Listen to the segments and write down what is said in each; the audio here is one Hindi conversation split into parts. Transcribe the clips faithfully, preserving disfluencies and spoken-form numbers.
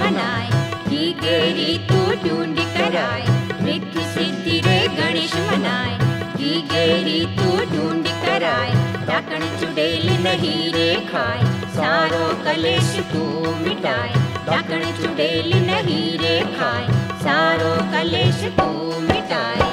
मनाए, घी गेरी तू ढूंढ कर आए, रिद्धि सिद्धि रे गणेश मनाए, घी गेरी तू ढूंढ कर आए, डाकण चुड़ैल नहीं रे खाए, सारो कलेश तू मिटाए, डाकण चुड़ैल नहीं रे खाए, सारो कलेश तू मिटाए।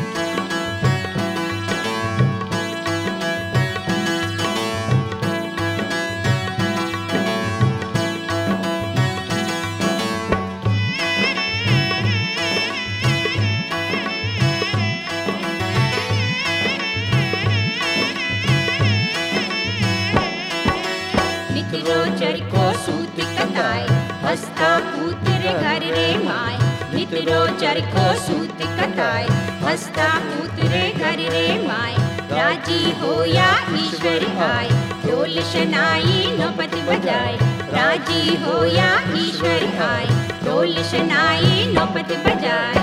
रोचर को सूत कताए, हंसता पुत्र घर रे माय, नित रोचर को सूत कताए, हंसता पुत्र घर रे माय, राजी होया ईश्वर आए, ढोल शनाई नौबत बजाए, राजी होया ईश्वर आए, ढोल शनाई नौबत बजाए।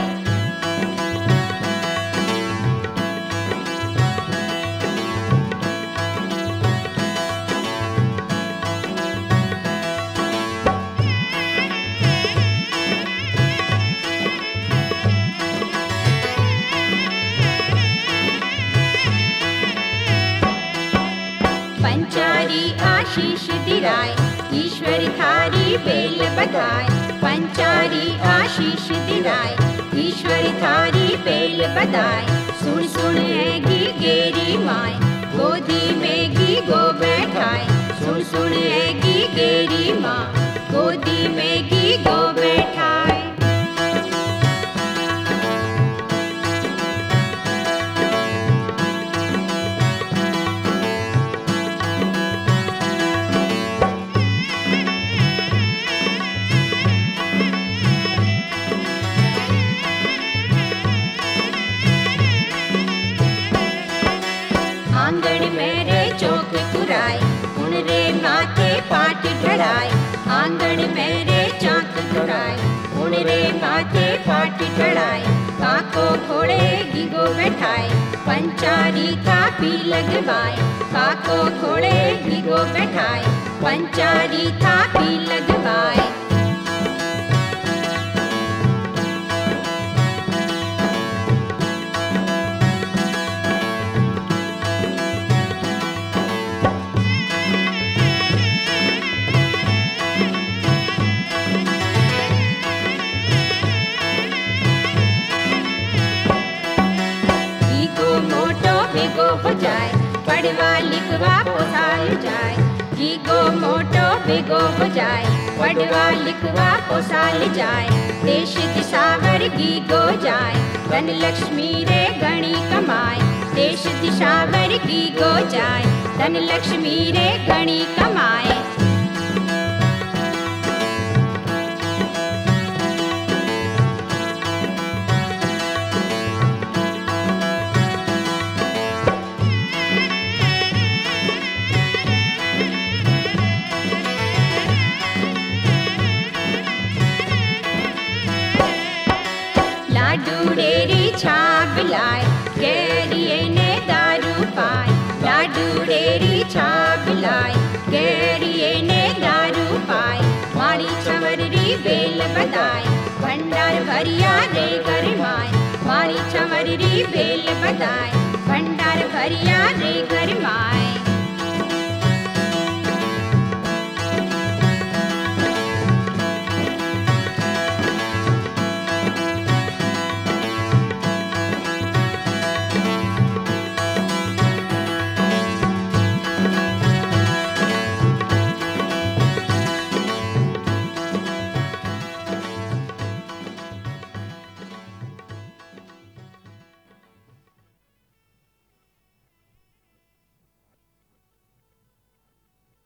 पंचारी आशीष दिराए, ईश्वर थारी बेल बधाए, पंचारी आशीष दिराए, ईश्वर थारी बेल बधाए, सुन सुन है घी गेरी माए, गोदी में घी गो बैठाए, सुन सुन है घी गेरी माँ, गोदी में घी गो बैठाए। आंगन में रे चौक तुराए, उन रे माथे पाट ढड़ाए, आंगन में रे चौक तुराए, उन रे माथे पाट ढड़ाए, काको घोड़े घीगो बैठाए, पंचारी था पी लगवाए, काको घोड़े घीगो बैठाए, पंचारी था पी लगवाए। बेगो हो जाए, पढ़वा लिखवा पोसाल जाए, घीगो मोटो बेगो हो जाए, पढ़वा लिखवा पोसाल जाए, देश दिशावर घीगो जाए, धन लक्ष्मी रे गणी कमाए, देश दिशावर घीगो जाए, धन लक्ष्मी रे गणी कमाए। लाडू डेरी छाप लाए, गैरिये ने दारू पाए, लाडू डेरी छाप लाए, गैरिये ने दारू पाए, मारी छमरी बेल बधाए, भंडार भरिया रे घर माए, मारी छमरी बेल बधाए, भंडार भरिया रे घर माए।